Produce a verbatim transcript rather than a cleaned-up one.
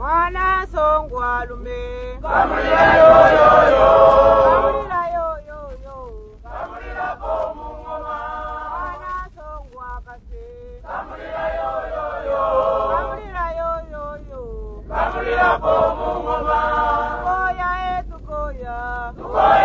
Mwana songwa lume. Kamulira yo yo yo. Kamulira yo yo yo. Kamulira bomu ngoma. Mwana songwa kase. Kamulira yo yo yo. Kamulira yo yo yo. Kamulira bomu ngoma. Tukoya e tukoya. Tukoya